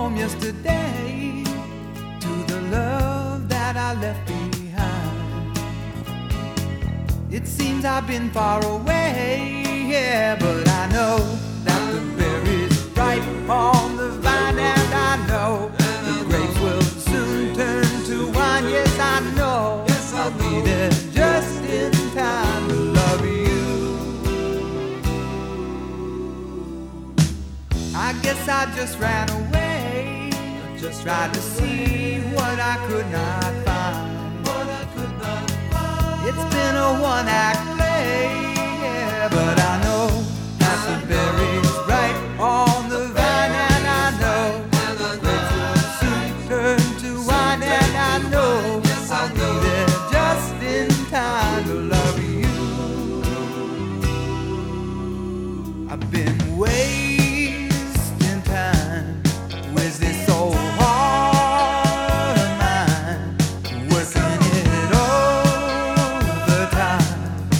home yesterday to the love that I left behind. It seems I've been far away, yeah, but I know that the berries ripe on the vine, and I know the grapes will soon turn to wine. Yes, I know I'll be there just in time to love you. I guess I just ran away, just tried to see what I could not find. It's been a one-act play, yeah, but I know that the berries ripe on the vine, and I know the grapes will soon turn to wine, and I know I'll be there just in time to love you. I've been wasting time with this old heart of mine, working it overtime.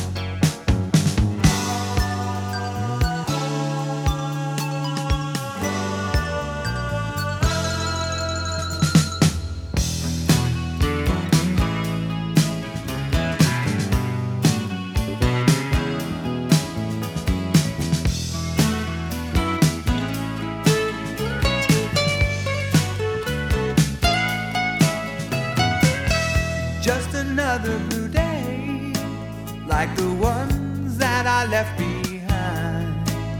Just another blue day, like the ones that I left behind.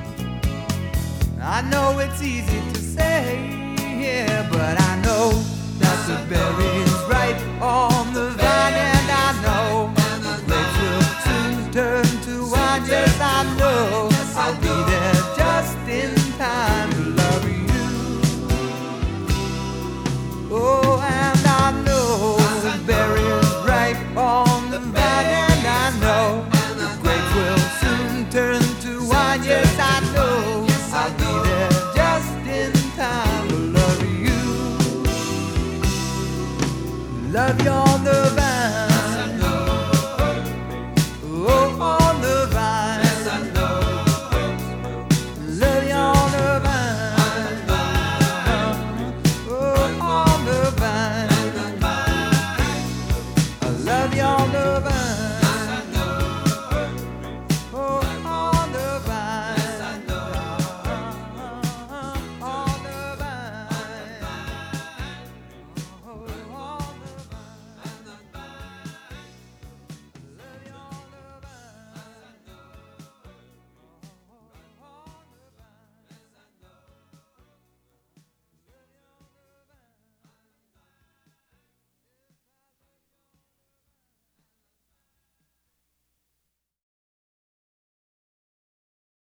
I know it's easy to say, yeah, but I know that the berries ripe on the vine, and I know the grapes will soon turn to wine. Yes, I know I'll be there just in time to love you. Oh, and I know the berries ripe on the vine, and I know the grapes will soon turn to wine. Yes, I know I'll be there just in time to love you. Love you on the vine.